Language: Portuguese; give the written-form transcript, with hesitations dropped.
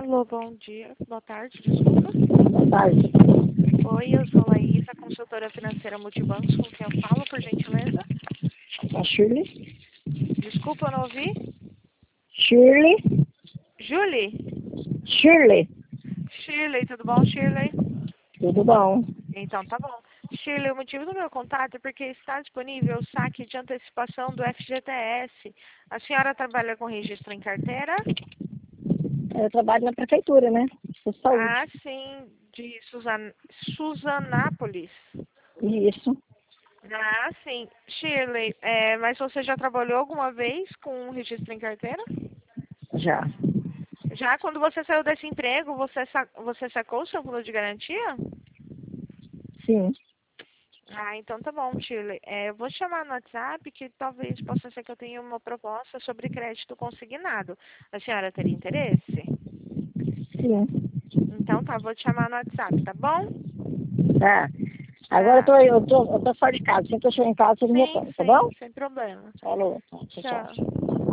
Alô, bom dia. Boa tarde, desculpa. Boa tarde. Oi, eu sou Laísa, consultora financeira Multibancos. Com quem eu falo, por gentileza? A Shirley. Desculpa, eu não ouvi. Shirley. Julie? Shirley. Shirley, tudo bom, Shirley? Tudo bom? Então, tá bom. Shirley, o motivo do meu contato é porque está disponível o saque de antecipação do FGTS. A senhora trabalha com registro em carteira? Eu trabalho na prefeitura, né? De Ah, saúde. sim, de Suzanápolis. Isso. Ah, sim. Shirley, mas você já trabalhou alguma vez com registro em carteira? Já. Já quando você saiu desse emprego, você sacou o seu fundo de garantia? Sim. Ah, então tá bom, Shirley. Eu vou te chamar no WhatsApp que talvez possa ser que eu tenha uma proposta sobre crédito consignado. A senhora teria interesse? Sim. Então tá, vou te chamar no WhatsApp, tá bom? Tá. Agora Tá. eu tô fora de casa. Assim que eu chegar em casa, você me Sim, retorna, tá sim, bom? sem problema. Falou. Tchau, tchau. Tchau.